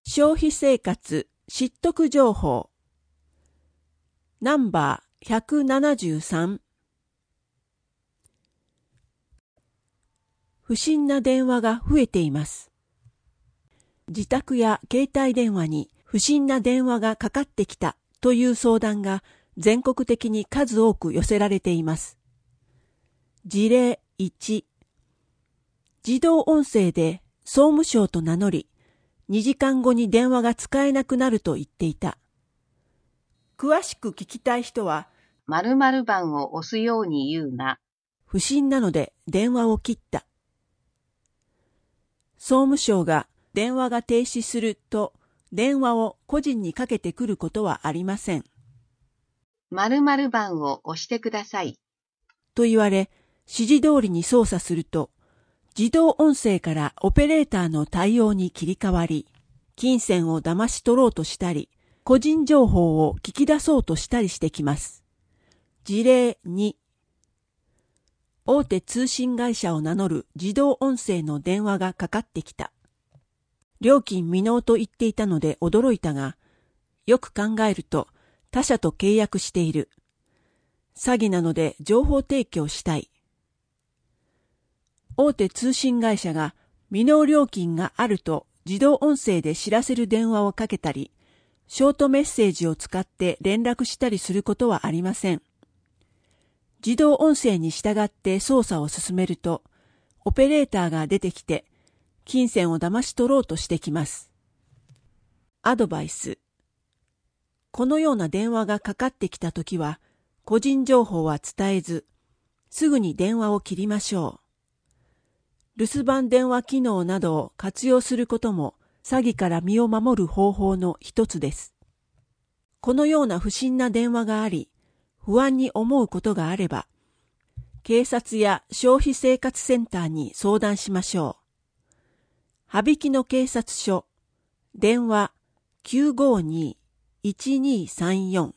消費生活知得情報ナンバー173不審な電話が増えています。自宅や携帯電話に不審な電話がかかってきたという相談が全国的に数多く寄せられています。事例1、自動音声で総務省と名乗り、2時間後に電話が使えなくなると言っていた。詳しく聞きたい人は、 〇〇番を押すように言うな。 不審なので電話を切った。総務省が電話が停止すると、電話を個人にかけてくることはありません。 〇〇番を押してください。 と言われ、指示通りに操作すると、自動音声からオペレーターの対応に切り替わり、金銭を騙し取ろうとしたり、個人情報を聞き出そうとしたりしてきます。事例2、大手通信会社を名乗る自動音声の電話がかかってきた。料金未納と言っていたので驚いたが、よく考えると他社と契約している。詐欺なので情報提供したい。大手通信会社が未納料金があると自動音声で知らせる電話をかけたり、ショートメッセージを使って連絡したりすることはありません。自動音声に従って操作を進めると、オペレーターが出てきて、金銭を騙し取ろうとしてきます。アドバイス。このような電話がかかってきたときは、個人情報は伝えず、すぐに電話を切りましょう。留守番電話機能などを活用することも、詐欺から身を守る方法の一つです。このような不審な電話があり、不安に思うことがあれば、警察や消費生活センターに相談しましょう。羽曳野警察署、電話 952-1234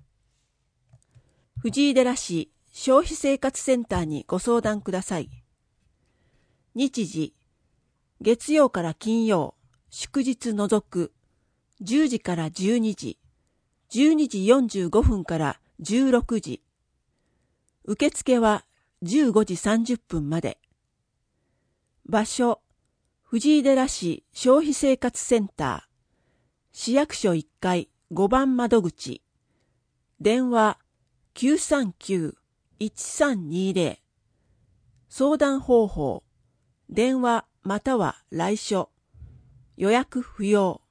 藤井寺市消費生活センターにご相談ください。日時、月曜から金曜、祝日除く、10時から12時、12時45分から16時。受付は15時30分まで。場所、藤井寺市消費生活センター、市役所1階5番窓口。電話 939-1320。相談方法、電話または来所。予約不要。